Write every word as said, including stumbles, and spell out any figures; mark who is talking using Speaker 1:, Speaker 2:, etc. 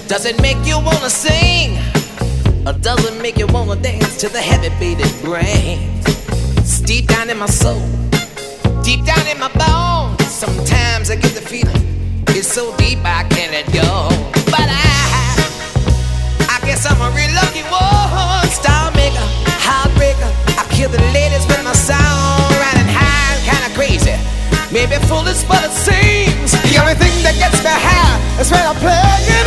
Speaker 1: Does it make you wanna sing? Or does it make you wanna dance to the heavy beating brain? It's deep down in my soul, deep down in my bones. Sometimes I get the feeling it's so deep I can't let go. But I, I guess I'm a real lucky one. Star maker, heartbreaker. I kill the ladies with my sound, riding high, kinda crazy. Maybe foolish, but it seems the only thing that gets me high is when I play it.